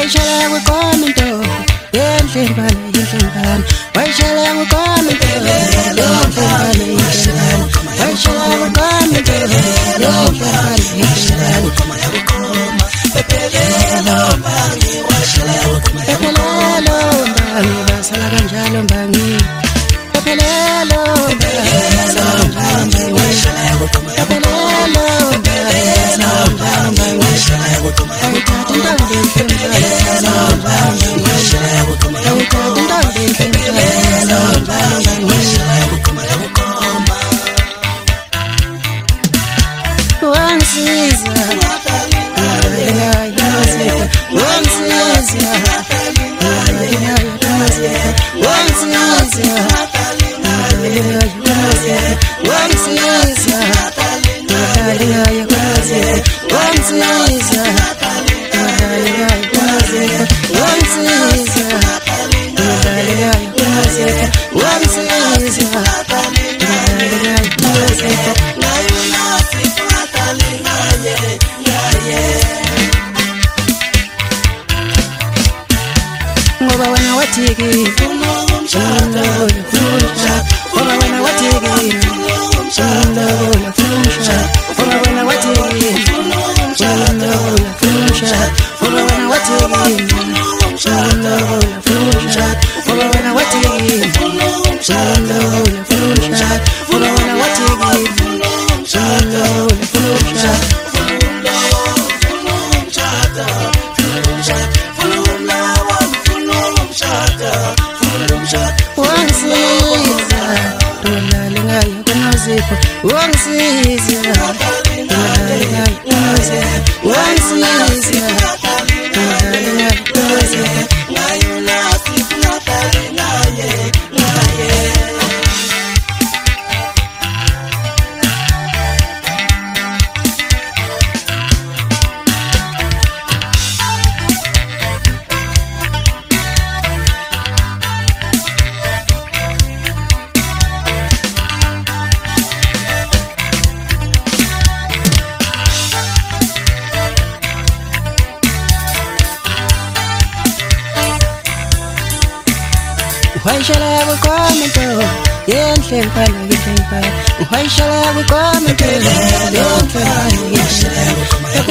wayishala kwekwami into yendlembane yendlembane wayishala kwekwami into yendlembane yendlembane wayishala kwekwami into yendlembane yendlembane pepelelo mbangi basala kanjalo mbangi pepelelo ngoba wena wathiki wayishala kwekwami into yendlembane yendlembane wayishala kwekwami into yendlembane yendlembane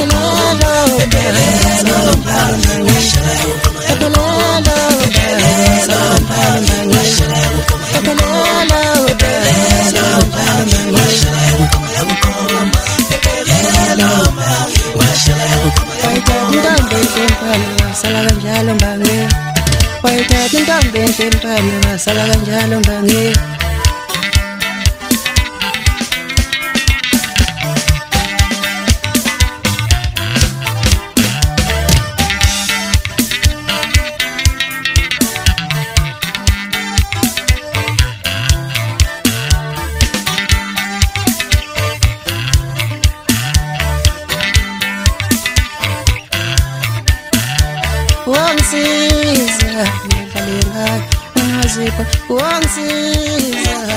wayithatha intombi endlembane wasala kanjalo mbangi wangisiza ngidlalenga ungazipha wangisiza